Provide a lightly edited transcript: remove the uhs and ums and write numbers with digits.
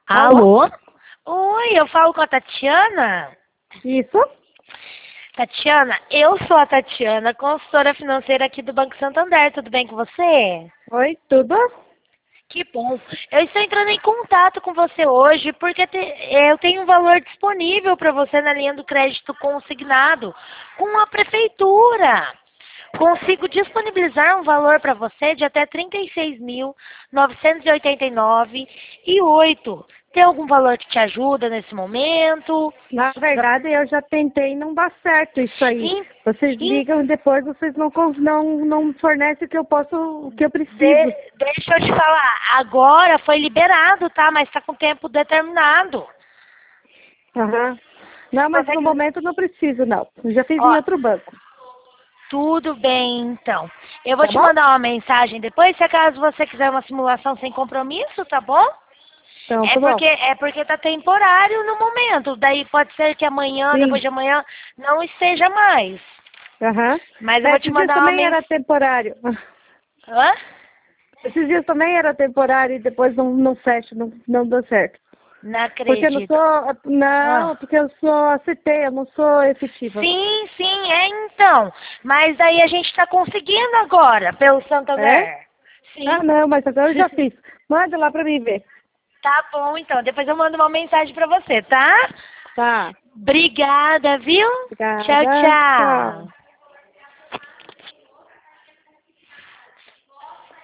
Alô? Oi, eu falo com a Tatiana? Isso? Tatiana, eu sou a Tatiana, consultora financeira aqui do Banco Santander. Tudo bem com você? Oi, tudo? Que bom. Eu estou entrando em contato com você hoje porque eu tenho um valor disponível para você na linha do crédito consignado com a prefeitura. Consigo disponibilizar um valor para você de até R$ 36.989,08. Tem algum valor que te ajuda nesse momento? Na verdade, eu já tentei e não dá certo isso aí. Vocês ligam e depois vocês não fornecem o que eu preciso. Deixa eu te falar, agora foi liberado, tá? Mas está com tempo determinado. Aham. Não, mas no momento não preciso, não. Eu já fiz em Ó, outro banco. tudo bem, então. Eu vou Tá te bom? mandar uma mensagem depois, se acaso você quiser uma simulação sem compromisso, tá bom? Então, É tá bom. porque tá temporário no momento. Daí pode ser que amanhã, depois Sim. de amanhã, não esteja mais. Aham. Mas eu vou te Esses dias mandar uma também era mensagem. temporário. Hã? Esses dias também era temporário e depois não fecha, não deu certo. Não Porque eu não acredito. sou. Não, Ah. porque eu sou ACT, eu não sou efetiva. Sim, então. Mas daí a gente tá conseguindo agora, pelo É? Santander. Ah, Sim. não, mas agora eu já fiz. Manda lá pra mim ver. Tá bom, então. Depois eu mando uma mensagem pra você, tá? Tá. Obrigada, viu? Tchau, Obrigada. tchau. Tchau.